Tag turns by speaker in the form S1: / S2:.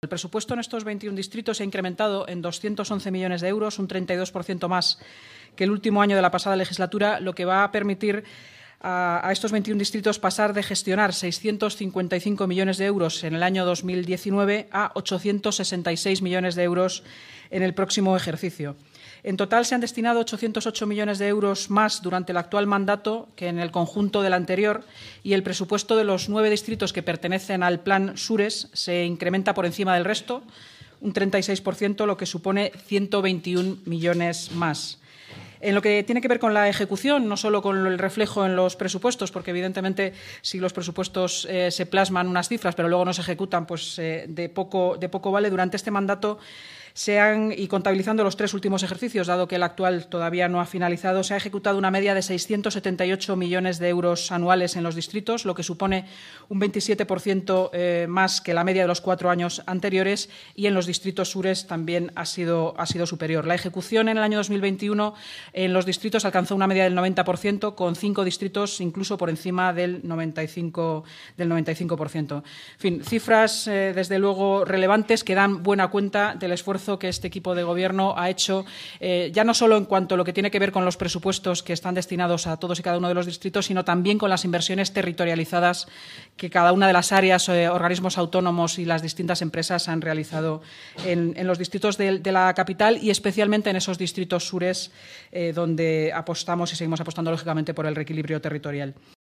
S1: El presupuesto en estos 21 distritos se ha incrementado en 211 millones de euros, un 32% más que el último año de la pasada legislatura, lo que va a permitir a estos 21 distritos pasar de gestionar 655 millones de euros en el año 2019 a 866 millones de euros en el próximo ejercicio. En total se han destinado 808 millones de euros más durante el actual mandato que en el conjunto del anterior, y el presupuesto de los 9 distritos que pertenecen al Plan Sures se incrementa por encima del resto, un 36%, lo que supone 121 millones más. En lo que tiene que ver con la ejecución, no solo con el reflejo en los presupuestos, porque evidentemente si los presupuestos se plasman unas cifras pero luego no se ejecutan, pues de poco vale. Durante este mandato y contabilizando los 3 últimos ejercicios, dado que el actual todavía no ha finalizado, se ha ejecutado una media de 678 millones de euros anuales en los distritos, lo que supone un 27% más que la media de los 4 años anteriores, y en los distritos sures también ha sido superior. La ejecución en el año 2021 en los distritos alcanzó una media del 90%, con 5 distritos incluso por encima del 95%. En fin, cifras desde luego relevantes que dan buena cuenta del esfuerzo que este equipo de Gobierno ha hecho, ya no solo en cuanto a lo que tiene que ver con los presupuestos que están destinados a todos y cada uno de los distritos, sino también con las inversiones territorializadas que cada una de las áreas, organismos autónomos y las distintas empresas han realizado en los distritos de la capital, y especialmente en esos distritos sures donde apostamos y seguimos apostando lógicamente por el reequilibrio territorial.